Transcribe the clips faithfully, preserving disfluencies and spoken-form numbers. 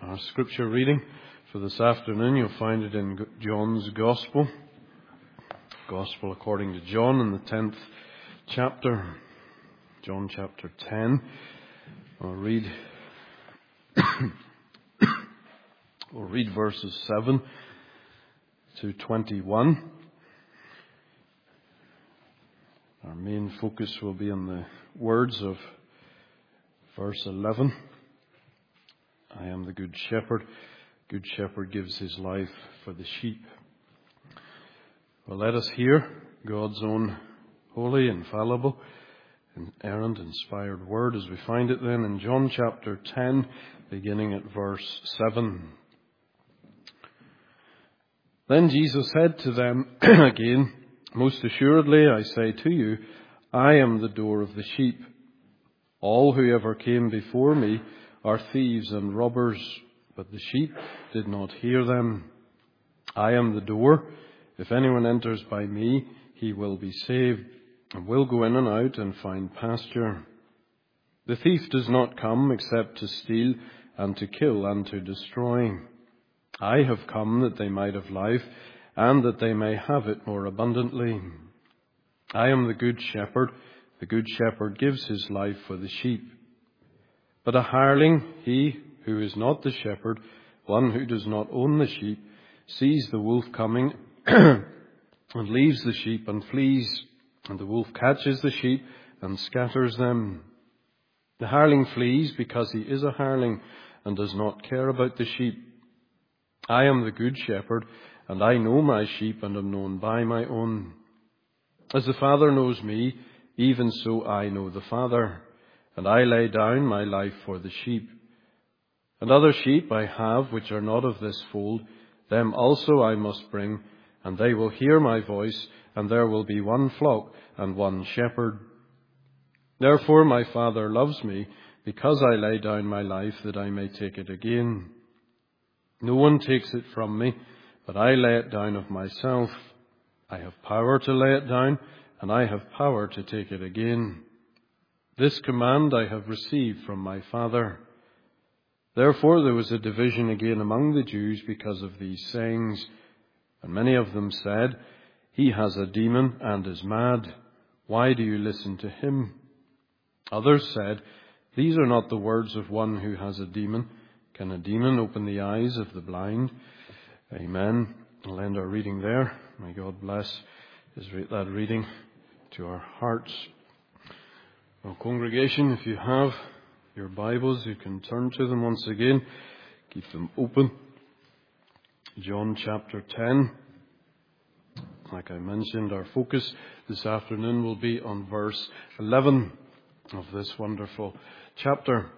Our scripture reading for this afternoon, you'll find it in John's Gospel. Gospel according to John in the tenth chapter. John chapter ten. I'll read, we'll read verses seven to twenty-one. Our main focus will be on the words of verse eleven. I am the good shepherd. Good shepherd gives his life for the sheep. Well, let us hear God's own holy, infallible, inerrant, inspired word as we find it then in John chapter ten, beginning at verse seven. Then Jesus said to them again, "Most assuredly I say to you, I am the door of the sheep. All who ever came before me are thieves and robbers, but the sheep did not hear them. I am the door. If anyone enters by me, he will be saved, and will go in and out and find pasture. The thief does not come except to steal and to kill and to destroy. I have come that they might have life, and that they may have it more abundantly. I am the good shepherd. The good shepherd gives his life for the sheep. But a hireling, he who is not the shepherd, one who does not own the sheep, sees the wolf coming and leaves the sheep and flees, and the wolf catches the sheep and scatters them. The hireling flees because he is a hireling and does not care about the sheep. I am the good shepherd, and I know my sheep and am known by my own. As the Father knows me, even so I know the Father, and I lay down my life for the sheep. And other sheep I have which are not of this fold, them also I must bring, and they will hear my voice, and there will be one flock and one shepherd. Therefore my Father loves me, because I lay down my life that I may take it again. No one takes it from me, but I lay it down of myself. I have power to lay it down, and I have power to take it again. This command I have received from my Father." Therefore there was a division again among the Jews because of these sayings. And many of them said, "He has a demon and is mad. Why do you listen to him?" Others said, "These are not the words of one who has a demon. Can a demon open the eyes of the blind?" Amen. We'll end our reading there. May God bless that reading to our hearts. Well, congregation, if you have your Bibles, you can turn to them once again. Keep them open. John chapter ten. Like I mentioned, our focus this afternoon will be on verse eleven of this wonderful chapter.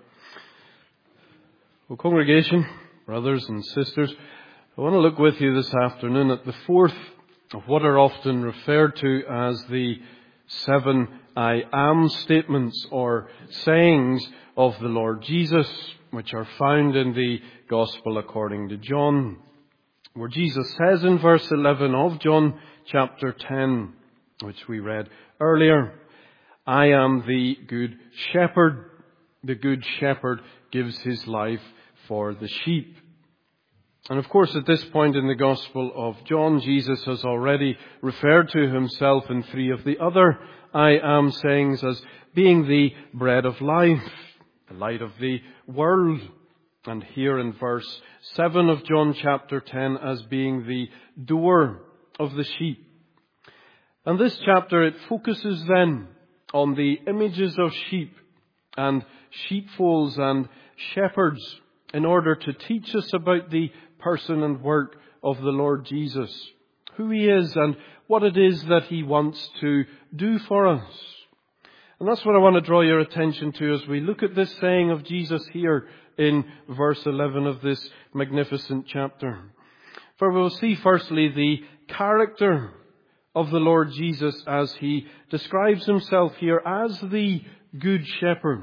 Well, congregation, brothers and sisters, I want to look with you this afternoon at the fourth of what are often referred to as the seven I am statements or sayings of the Lord Jesus, which are found in the Gospel according to John, where Jesus says in verse eleven of John chapter ten, which we read earlier, "I am the good shepherd. The good shepherd gives his life for the sheep." And of course, at this point in the Gospel of John, Jesus has already referred to himself in three of the other I am sayings as being the bread of life, the light of the world, and here in verse seven of John chapter ten as being the door of the sheep. And this chapter, it focuses then on the images of sheep and sheepfolds and shepherds in order to teach us about the person and work of the Lord Jesus, who he is and what it is that he wants to do for us. And that's what I want to draw your attention to as we look at this saying of Jesus here in verse eleven of this magnificent chapter. For we'll see firstly the character of the Lord Jesus as he describes himself here as the Good Shepherd.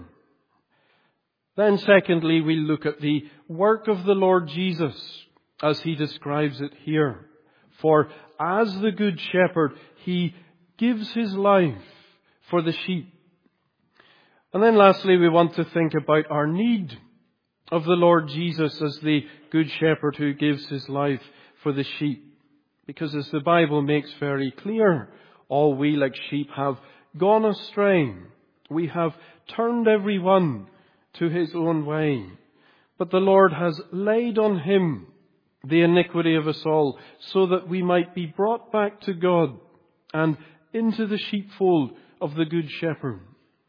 Then secondly, we look at the work of the Lord Jesus as he describes it here. For as the Good Shepherd, he gives his life for the sheep. And then lastly, we want to think about our need of the Lord Jesus as the Good Shepherd who gives his life for the sheep. Because as the Bible makes very clear, all we like sheep have gone astray. We have turned every one to his own way. But the Lord has laid on him the iniquity of us all, so that we might be brought back to God and into the sheepfold of the Good Shepherd.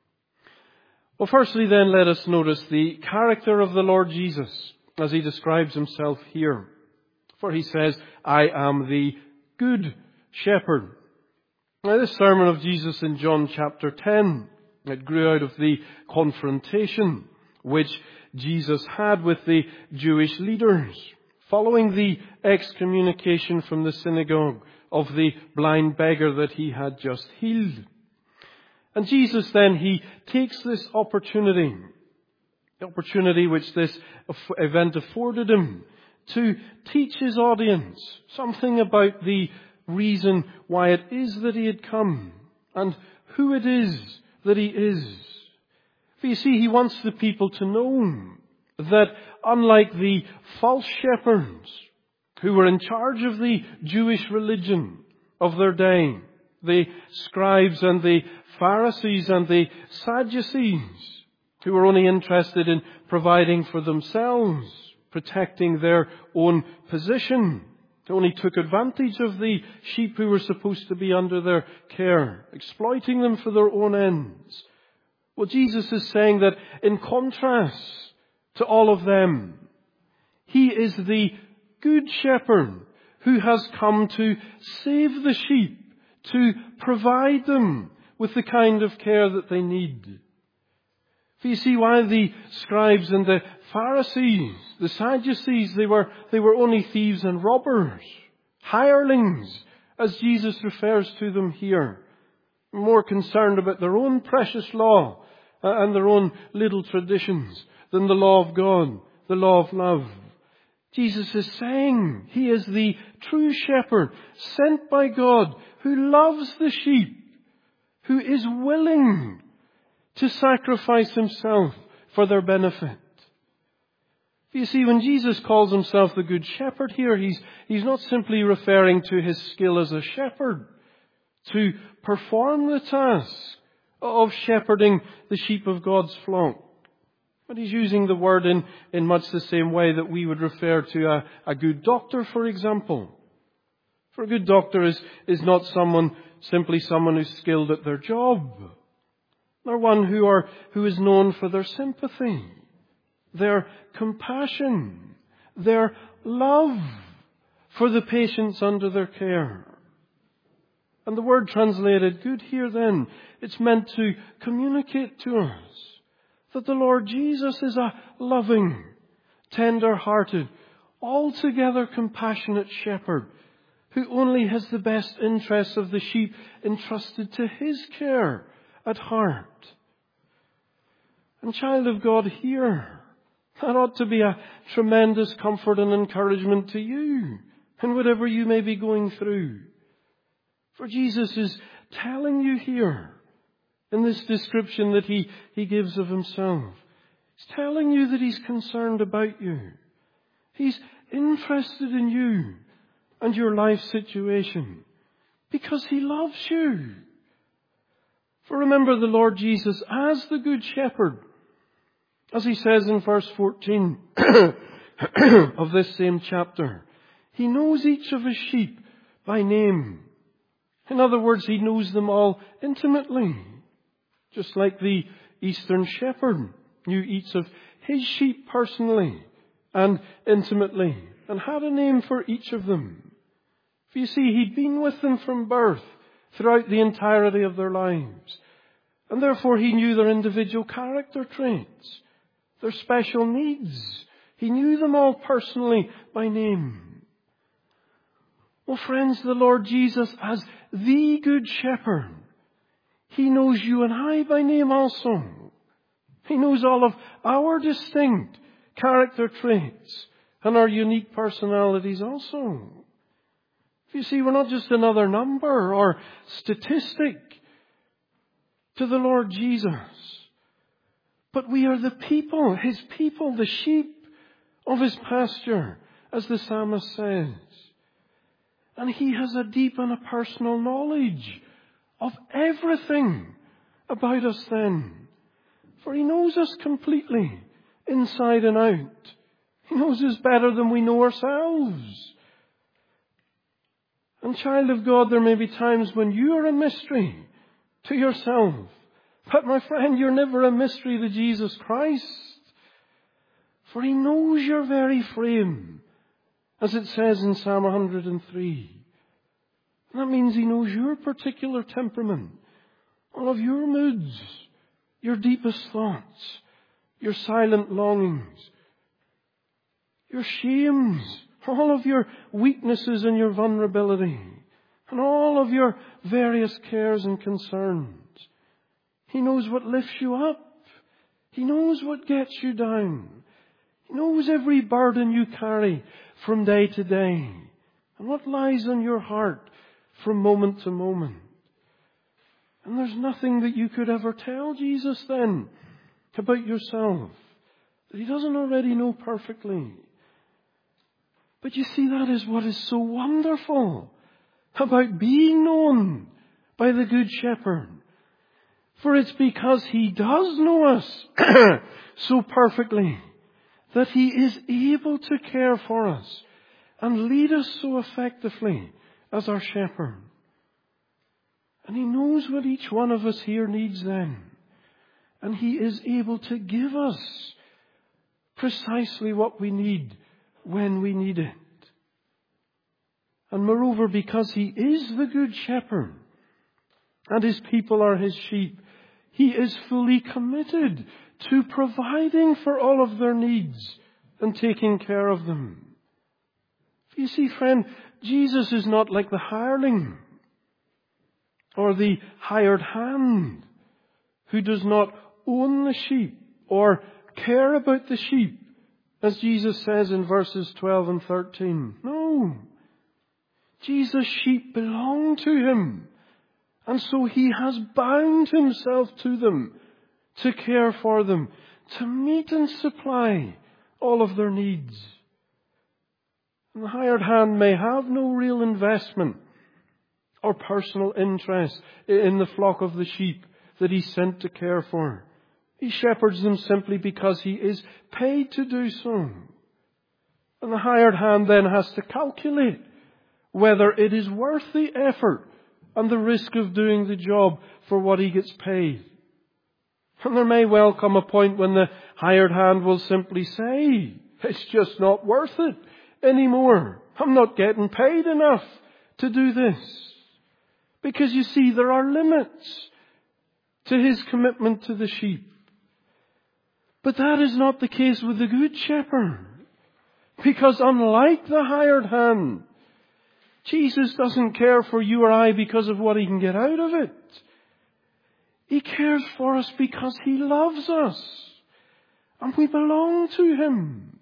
Well, firstly then, let us notice the character of the Lord Jesus as he describes himself here. For he says, I am the Good Shepherd. Now, this sermon of Jesus in John chapter ten, it grew out of the confrontation which Jesus had with the Jewish leaders following the excommunication from the synagogue of the blind beggar that he had just healed. And Jesus then, he takes this opportunity, the opportunity which this event afforded him, to teach his audience something about the reason why it is that he had come and who it is that he is. For you see, he wants the people to know that unlike the false shepherds who were in charge of the Jewish religion of their day, the scribes and the Pharisees and the Sadducees, who were only interested in providing for themselves, protecting their own position, who only took advantage of the sheep who were supposed to be under their care, exploiting them for their own ends. Well, Jesus is saying that in contrast to all of them, he is the Good Shepherd who has come to save the sheep, to provide them with the kind of care that they need. For you see, while the scribes and the Pharisees, the Sadducees, they were, they were only thieves and robbers, hirelings, as Jesus refers to them here, more concerned about their own precious law and their own little traditions than the law of God, the law of love. Jesus is saying he is the true shepherd sent by God who loves the sheep, who is willing to sacrifice himself for their benefit. You see, when Jesus calls himself the Good Shepherd here, he's, he's not simply referring to his skill as a shepherd to perform the task of shepherding the sheep of God's flock. But he's using the word in, in much the same way that we would refer to a, a good doctor, for example. For a good doctor is, is not someone, simply someone who's skilled at their job. They're one who are, who is known for their sympathy, their compassion, their love for the patients under their care. And the word translated good here then, it's meant to communicate to us that the Lord Jesus is a loving, tender-hearted, altogether compassionate shepherd who only has the best interests of the sheep entrusted to his care at heart. And child of God, here, that ought to be a tremendous comfort and encouragement to you in whatever you may be going through. For Jesus is telling you here, in this description that he, he gives of himself, he's telling you that he's concerned about you. He's interested in you and your life situation because he loves you. For remember the Lord Jesus as the Good Shepherd, as he says in verse fourteen of this same chapter, he knows each of his sheep by name. In other words, he knows them all intimately. Just like the Eastern shepherd knew each of his sheep personally and intimately and had a name for each of them. For you see, he'd been with them from birth throughout the entirety of their lives. And therefore he knew their individual character traits, their special needs. He knew them all personally by name. Well, friends, the Lord Jesus as the Good Shepherd, he knows you and I by name also. He knows all of our distinct character traits and our unique personalities also. You see, we're not just another number or statistic to the Lord Jesus, But we are the people, His people, the sheep of His pasture, as the psalmist says. And He has a deep and a personal knowledge of everything about us then. For He knows us completely, inside and out. He knows us better than we know ourselves. And child of God, there may be times when you are a mystery to yourself. But my friend, you're never a mystery to Jesus Christ. For He knows your very frame, as it says in Psalm one hundred and three. And that means He knows your particular temperament, all of your moods, your deepest thoughts, your silent longings, your shames, all of your weaknesses and your vulnerability, and all of your various cares and concerns. He knows what lifts you up. He knows what gets you down. He knows every burden you carry from day to day, and what lies on your heart from moment to moment. And there's nothing that you could ever tell Jesus then about yourself that He doesn't already know perfectly. But you see, that is what is so wonderful about being known by the Good Shepherd. For it's because He does know us so perfectly that He is able to care for us and lead us so effectively as our shepherd. And He knows what each one of us here needs then. And He is able to give us precisely what we need when we need it. And moreover, because He is the Good Shepherd and His people are His sheep, He is fully committed to providing for all of their needs and taking care of them. You see, friend, Jesus is not like the hireling or the hired hand who does not own the sheep or care about the sheep, as Jesus says in verses twelve and thirteen. No. Jesus' sheep belong to Him. And so He has bound Himself to them, to care for them, to meet and supply all of their needs. And the hired hand may have no real investment or personal interest in the flock of the sheep that He's sent to care for. He shepherds them simply because He is paid to do so. And the hired hand then has to calculate whether it is worth the effort and the risk of doing the job for what he gets paid. And there may well come a point when the hired hand will simply say, it's just not worth it anymore. I'm not getting paid enough to do this. Because you see, there are limits to his commitment to the sheep. But that is not the case with the Good Shepherd. Because unlike the hired hand, Jesus doesn't care for you or I because of what He can get out of it. He cares for us because He loves us. And we belong to Him.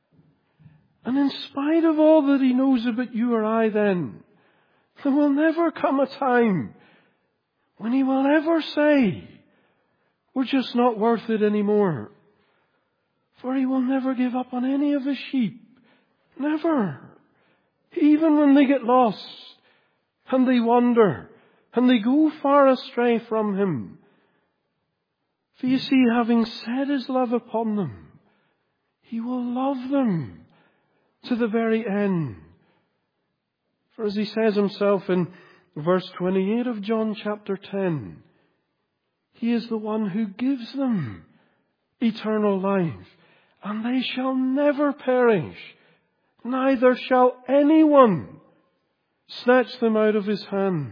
And in spite of all that He knows about you or I then, there will never come a time when He will ever say, we're just not worth it anymore. For He will never give up on any of His sheep. Never. Even when they get lost and they wander and they go far astray from Him. For you see, having set His love upon them, He will love them to the very end. For as He says Himself in verse twenty-eight of John chapter ten, He is the one who gives them eternal life, and they shall never perish, neither shall anyone snatch them out of His hand.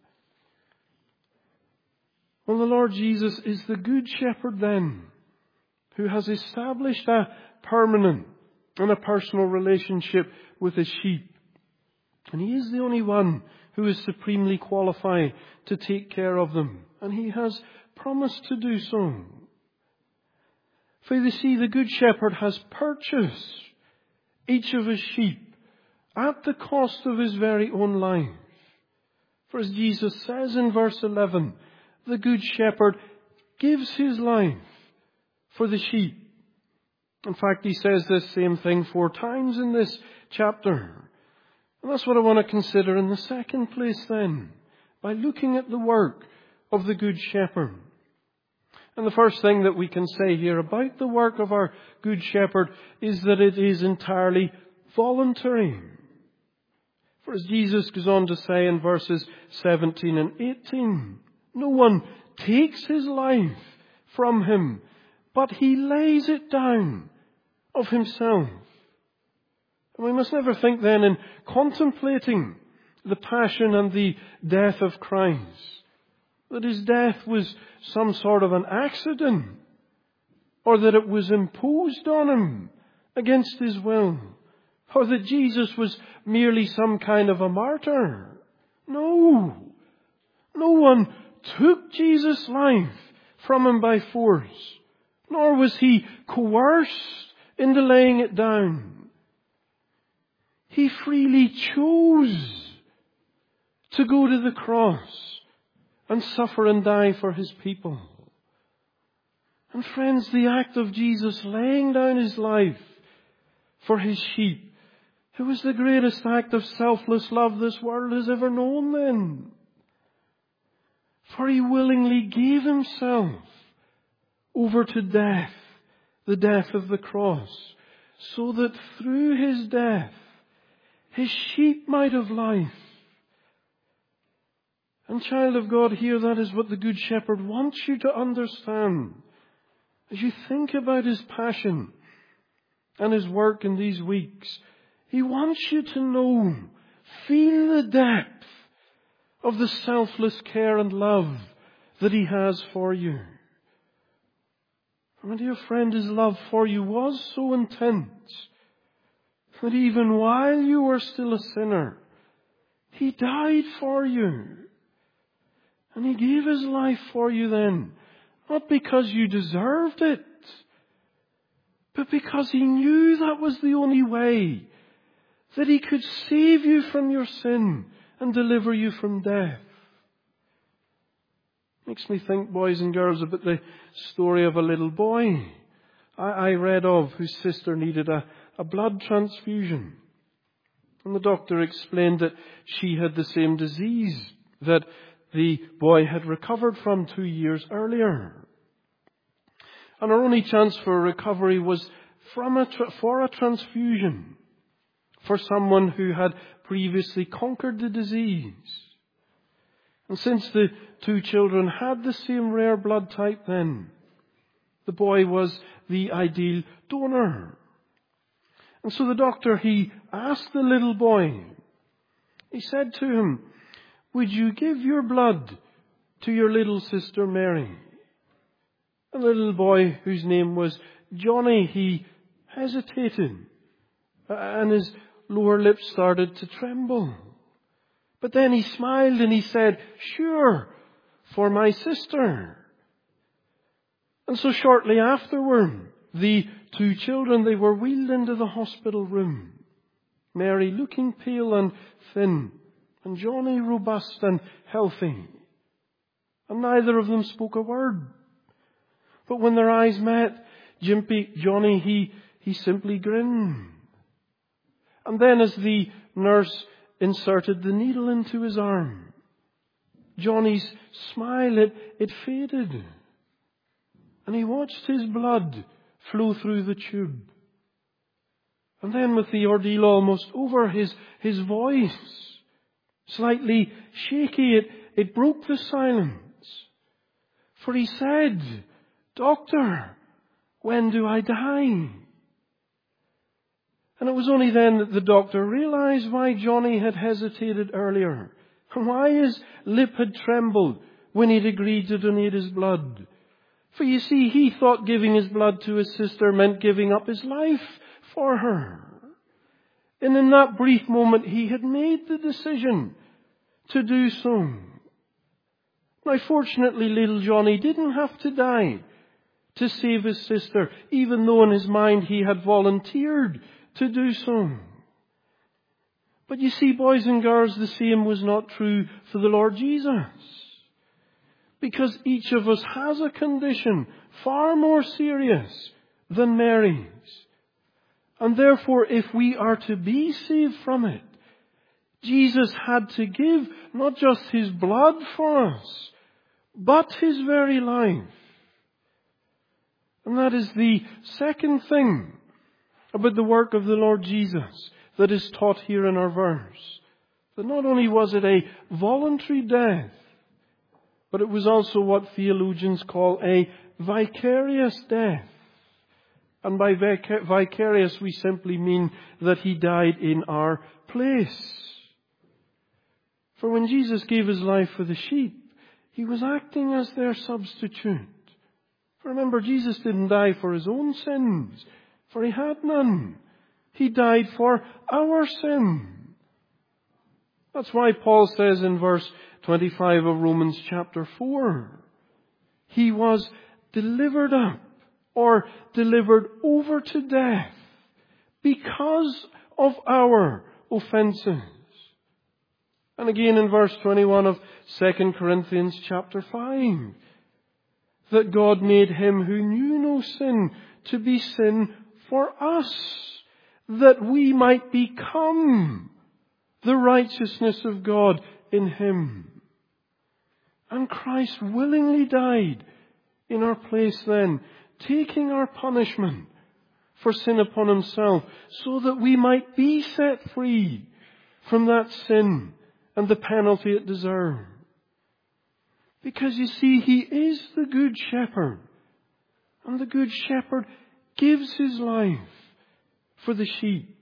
Well, the Lord Jesus is the Good Shepherd then, who has established a permanent and a personal relationship with His sheep. And He is the only one who is supremely qualified to take care of them. And He has promised to do so. For you see, the Good Shepherd has purchased each of His sheep at the cost of His very own life. For as Jesus says in verse eleven, the Good Shepherd gives His life for the sheep. In fact, he says this same thing four times in this chapter. And that's what I want to consider in the second place then, by looking at the work of the Good Shepherd. And the first thing that we can say here about the work of our Good Shepherd is that it is entirely voluntary. For as Jesus goes on to say in verses seventeen and eighteen, no one takes his life from him, but he lays it down of himself. And we must never think then in contemplating the passion and the death of Christ, that his death was some sort of an accident, or that it was imposed on him against his will, or that Jesus was merely some kind of a martyr. No. No one took Jesus' life from him by force, nor was he coerced into laying it down. He freely chose to go to the cross and suffer and die for his people. And friends, the act of Jesus laying down his life for his sheep, it was the greatest act of selfless love this world has ever known then. For he willingly gave himself over to death, the death of the cross, so that through his death, his sheep might have life. And child of God, here that is what the Good Shepherd wants you to understand. As you think about his passion and his work in these weeks, he wants you to know, feel the depth of the selfless care and love that he has for you. My dear friend, his love for you was so intense that even while you were still a sinner, he died for you. And he gave his life for you then, not because you deserved it, but because he knew that was the only way that he could save you from your sin and deliver you from death. Makes me think, boys and girls, about the story of a little boy I, I read of whose sister needed a, a blood transfusion. And the doctor explained that she had the same disease that the boy had recovered from two years earlier. And her only chance for recovery was from a tra- for a transfusion for someone who had previously conquered the disease. And since the two children had the same rare blood type then, the boy was the ideal donor. And so the doctor, he asked the little boy, he said to him, "Would you give your blood to your little sister Mary?" And the little boy, whose name was Johnny, he hesitated, and his lower lip started to tremble. But then he smiled and he said, "Sure, for my sister." And so shortly afterward, the two children, they were wheeled into the hospital room. Mary looking pale and thin, and Johnny robust and healthy. And neither of them spoke a word. But when their eyes met, Jimpy, Johnny, he, he simply grinned. And then as the nurse inserted the needle into his arm, Johnny's smile, it, it faded. And he watched his blood flow through the tube. And then with the ordeal almost over, his, his voice, slightly shaky, it, it broke the silence. For he said, "Doctor, when do I die?" And it was only then that the doctor realized why Johnny had hesitated earlier, and why his lip had trembled when he'd agreed to donate his blood. For you see, he thought giving his blood to his sister meant giving up his life for her. And in that brief moment, he had made the decision to do so. Now, fortunately, little Johnny didn't have to die to save his sister, even though in his mind he had volunteered to do so. But you see, boys and girls, the same was not true for the Lord Jesus. Because each of us has a condition far more serious than Mary's. And therefore, if we are to be saved from it, Jesus had to give not just His blood for us, but His very life. And that is the second thing about the work of the Lord Jesus that is taught here in our verse. That not only was it a voluntary death, but it was also what theologians call a vicarious death. And by vic- vicarious we simply mean that He died in our place. For when Jesus gave His life for the sheep, He was acting as their substitute. Remember, Jesus didn't die for His own sins, for He had none. He died for our sin. That's why Paul says in verse twenty-five of Romans chapter four, He was delivered up or delivered over to death because of our offenses. And again in verse twenty-one of Second Corinthians chapter five, that God made Him who knew no sin to be sin for us, that we might become the righteousness of God in Him. And Christ willingly died in our place then, taking our punishment for sin upon Himself, so that we might be set free from that sin and the penalty it deserved. Because you see, He is the Good Shepherd. And the Good Shepherd gives His life for the sheep.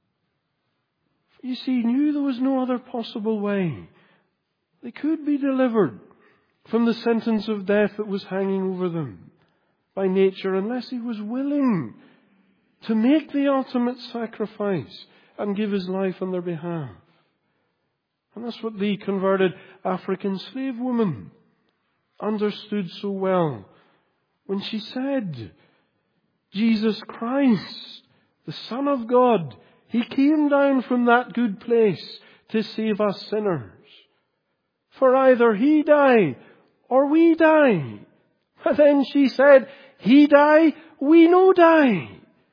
You see, He knew there was no other possible way they could be delivered from the sentence of death that was hanging over them by nature, unless He was willing to make the ultimate sacrifice and give His life on their behalf. And that's what the converted African slave woman understood so well when she said, Jesus Christ, the Son of God, He came down from that good place to save us sinners. For either He die or we die. But then she said, He die, we no die.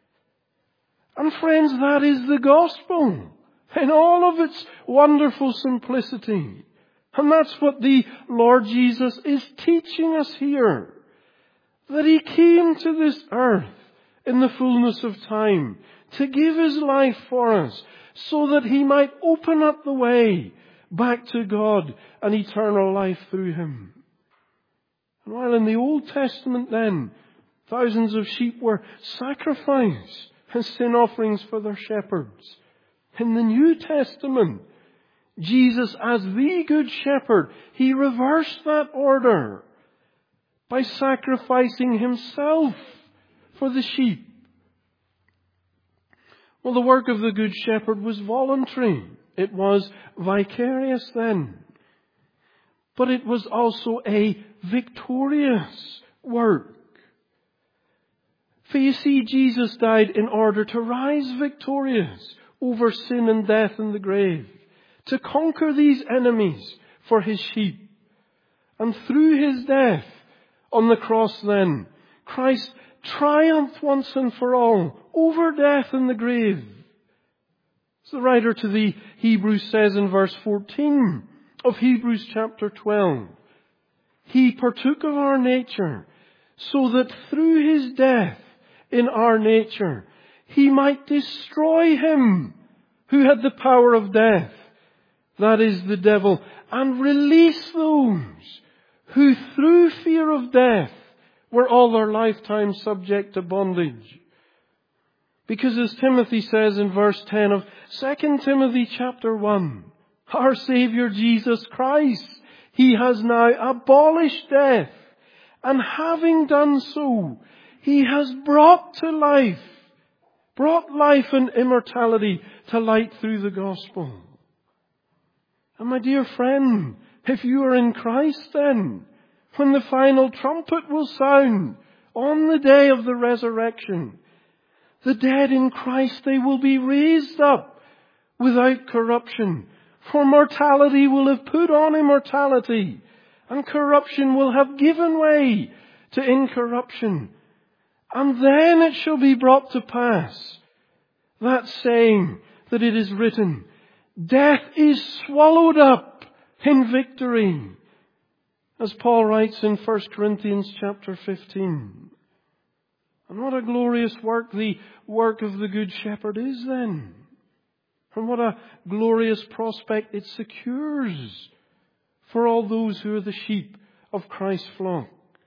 And friends, that is the gospel in all of its wonderful simplicity. And that's what the Lord Jesus is teaching us here. That He came to this earth in the fullness of time to give His life for us, so that He might open up the way back to God and eternal life through Him. And while in the Old Testament then, thousands of sheep were sacrificed as sin offerings for their shepherds, in the New Testament, Jesus, as the Good Shepherd, He reversed that order by sacrificing Himself for the sheep. Well, the work of the Good Shepherd was voluntary. It was vicarious then. But it was also a victorious work. For you see, Jesus died in order to rise victorious over sin and death and the grave, to conquer these enemies for His sheep. And through His death on the cross then, Christ triumphed once and for all over death and the grave. As the writer to the Hebrews says in verse fourteen of Hebrews chapter twelve, He partook of our nature, so that through His death in our nature, He might destroy him who had the power of death, that is the devil, and release those who through fear of death were all their lifetime subject to bondage. Because as Timothy says in verse ten of Second Timothy chapter one, our Saviour Jesus Christ, He has now abolished death, and having done so, He has brought to life, brought life and immortality to light through the gospel. And my dear friend, if you are in Christ then, when the final trumpet will sound on the day of the resurrection, the dead in Christ, they will be raised up without corruption. For mortality will have put on immortality, and corruption will have given way to incorruption. And then it shall be brought to pass, that saying that it is written, death is swallowed up in victory. As Paul writes in First Corinthians chapter fifteen. And what a glorious work the work of the Good Shepherd is then. And what a glorious prospect it secures for all those who are the sheep of Christ's flock.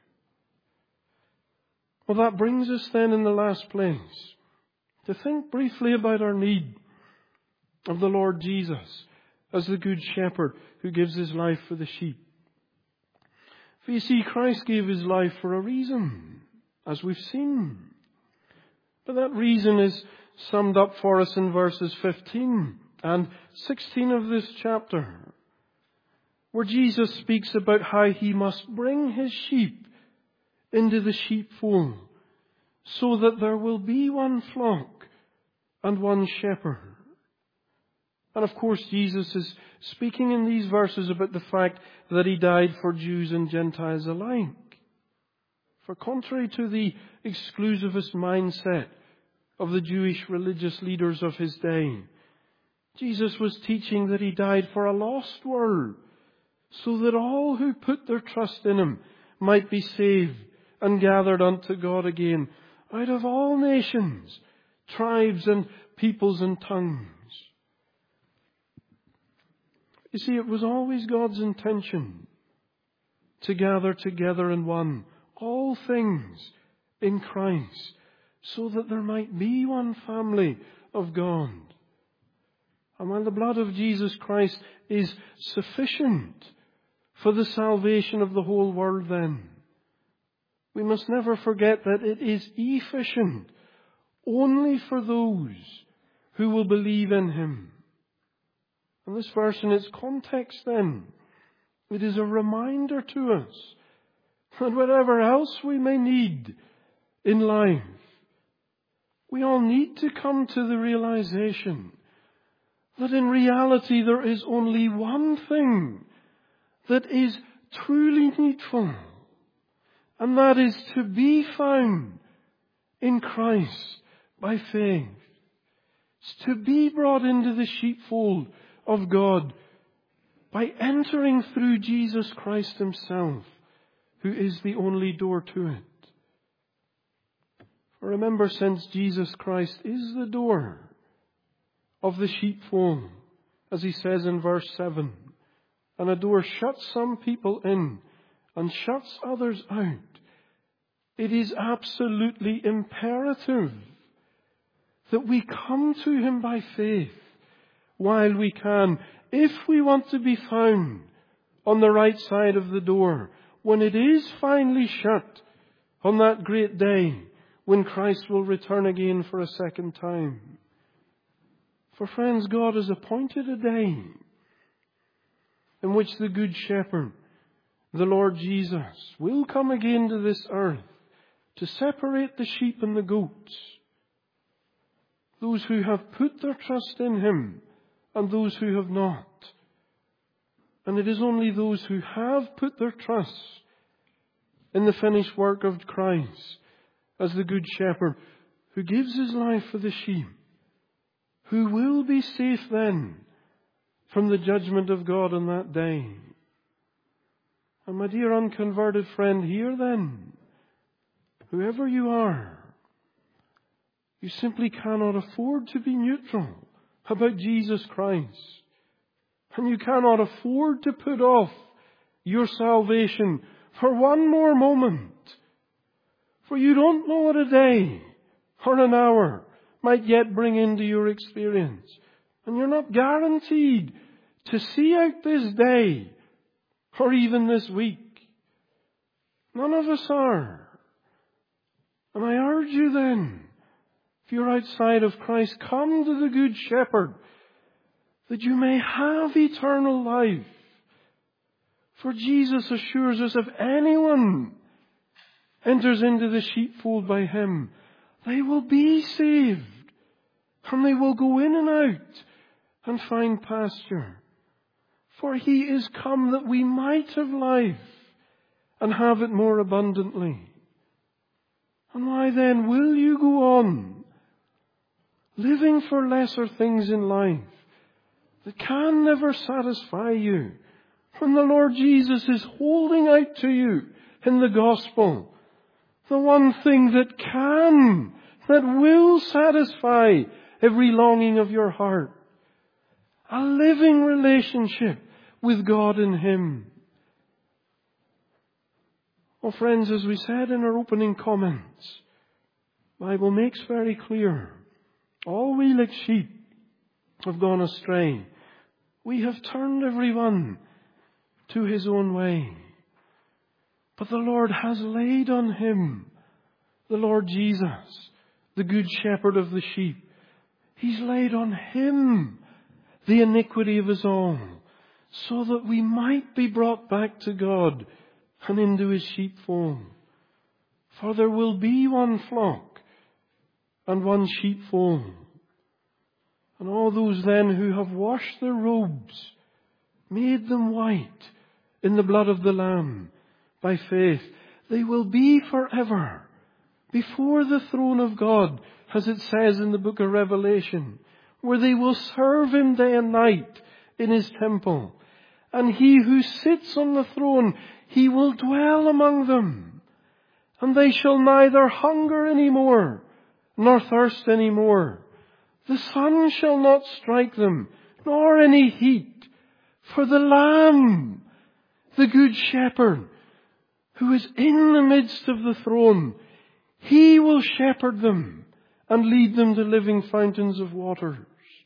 Well, that brings us then in the last place to think briefly about our need of the Lord Jesus as the Good Shepherd who gives His life for the sheep. For you see, Christ gave His life for a reason, as we've seen. But that reason is summed up for us in verses fifteen and sixteen of this chapter, where Jesus speaks about how He must bring His sheep into the sheepfold so that there will be one flock and one shepherd. And of course, Jesus is speaking in these verses about the fact that He died for Jews and Gentiles alike. For contrary to the exclusivist mindset of the Jewish religious leaders of His day, Jesus was teaching that He died for a lost world, so that all who put their trust in Him might be saved and gathered unto God again out of all nations, tribes and peoples and tongues. You see, it was always God's intention to gather together in one all things in Christ, so that there might be one family of God. And while the blood of Jesus Christ is sufficient for the salvation of the whole world then, we must never forget that it is efficient only for those who will believe in Him. And this verse in its context then, it is a reminder to us that whatever else we may need in life, we all need to come to the realization that in reality there is only one thing that is truly needful, and that is to be found in Christ by faith. It's to be brought into the sheepfold of God by entering through Jesus Christ Himself, who is the only door to it. For remember, since Jesus Christ is the door of the sheepfold, as He says in verse seven, and a door shuts some people in and shuts others out, it is absolutely imperative that we come to Him by faith while we can, if we want to be found on the right side of the door when it is finally shut on that great day when Christ will return again for a second time. For friends, God has appointed a day in which the Good Shepherd, the Lord Jesus, will come again to this earth to separate the sheep and the goats. Those who have put their trust in Him and those who have not. And it is only those who have put their trust in the finished work of Christ as the Good Shepherd who gives His life for the sheep, who will be safe then from the judgment of God on that day. And my dear unconverted friend, here then, whoever you are, you simply cannot afford to be neutral about Jesus Christ. And you cannot afford to put off your salvation for one more moment. For you don't know what a day or an hour might yet bring into your experience. And you're not guaranteed to see out this day or even this week. None of us are. And I urge you then, if you're outside of Christ, come to the Good Shepherd, that you may have eternal life. For Jesus assures us, if anyone enters into the sheepfold by Him, they will be saved, and they will go in and out and find pasture. For he is come that we might have life and have it more abundantly. And why then will you go on living for lesser things in life that can never satisfy you, when the Lord Jesus is holding out to you in the gospel the one thing that can, that will satisfy every longing of your heart? A living relationship with God in Him. Oh friends, as we said in our opening comments, the Bible makes very clear, all we like sheep have gone astray. We have turned every one to his own way. But the Lord has laid on Him, the Lord Jesus, the good shepherd of the sheep, He's laid on Him the iniquity of us all, so that we might be brought back to God and into His sheepfold. For there will be one flock and one sheepfold. And all those then who have washed their robes, made them white in the blood of the Lamb, by faith, they will be forever before the throne of God, as it says in the book of Revelation, where they will serve Him day and night in His temple. And He who sits on the throne, He will dwell among them. And they shall neither hunger any more, nor thirst any more. The sun shall not strike them, nor any heat. For the Lamb, the Good Shepherd, who is in the midst of the throne, He will shepherd them and lead them to living fountains of waters.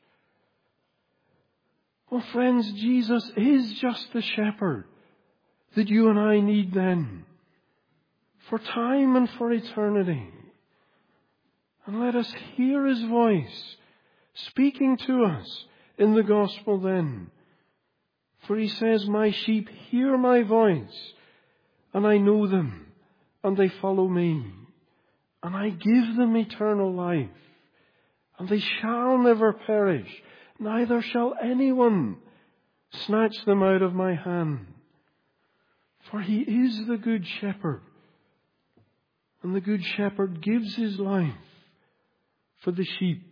Well, friends, Jesus is just the shepherd that you and I need then, for time and for eternity. And let us hear His voice speaking to us in the gospel then. For He says, my sheep hear my voice, and I know them, and they follow me. And I give them eternal life, and they shall never perish, neither shall anyone snatch them out of my hand. For He is the Good Shepherd, and the Good Shepherd gives His life for the sheep.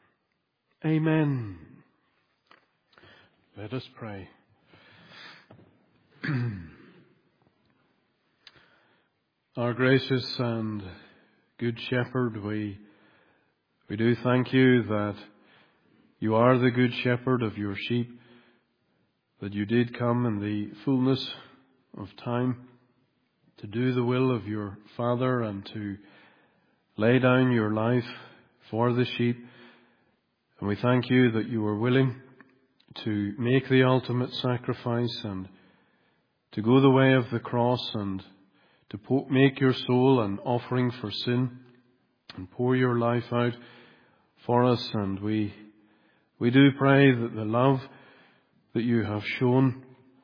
Amen. Let us pray. Our gracious and Good Shepherd, we, we do thank You that You are the Good Shepherd of Your sheep, that You did come in the fullness of time to do the will of Your Father and to lay down Your life for the sheep. And we thank You that You were willing to make the ultimate sacrifice and to go the way of the cross and to make Your soul an offering for sin and pour Your life out for us. And we we do pray that the love that You have shown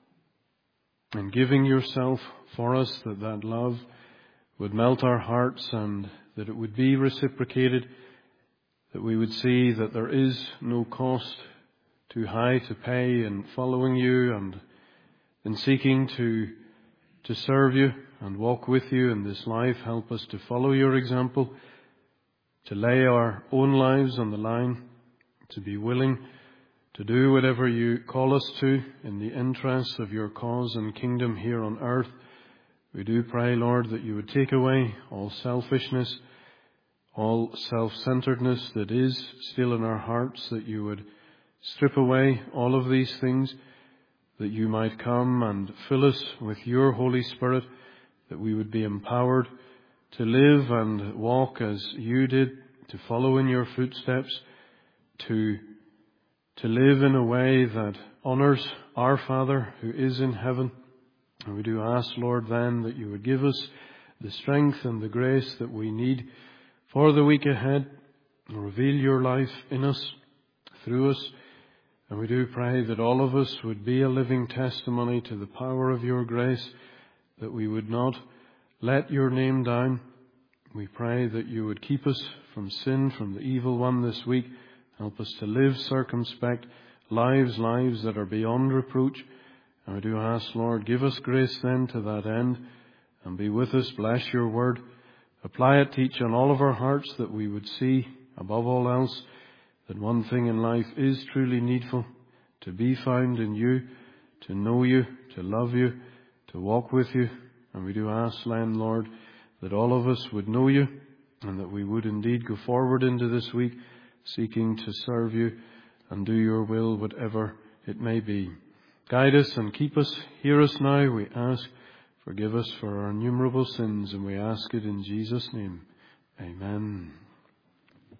in giving Yourself for us, that that love would melt our hearts and that it would be reciprocated, that we would see that there is no cost too high to pay in following You and in seeking to to serve You and walk with You in this life. Help us to follow Your example, to lay our own lives on the line, to be willing to do whatever You call us to in the interests of Your cause and kingdom here on earth. We do pray, Lord, that You would take away all selfishness, all self-centeredness that is still in our hearts, that You would strip away all of these things, that You might come and fill us with Your Holy Spirit, that we would be empowered to live and walk as You did, to follow in Your footsteps, to, to live in a way that honours our Father who is in heaven. And we do ask, Lord, then that You would give us the strength and the grace that we need for the week ahead, and reveal Your life in us, through us. And we do pray that all of us would be a living testimony to the power of Your grace, that we would not let Your name down. We pray that You would keep us from sin, from the evil one this week. Help us to live circumspect lives, lives that are beyond reproach, And we do ask, Lord, give us grace then to that end, and be with us. Bless your word. Apply it, teach on all of our hearts, that we would see, above all else, that one thing in life is truly needful: to be found in you, to know you, to love you, to walk with you. And we do ask then, Lord, that all of us would know you, and that we would indeed go forward into this week seeking to serve you and do your will, whatever it may be. Guide us and keep us. Hear us now, we ask. Forgive us for our innumerable sins, and we ask it in Jesus' name. Amen.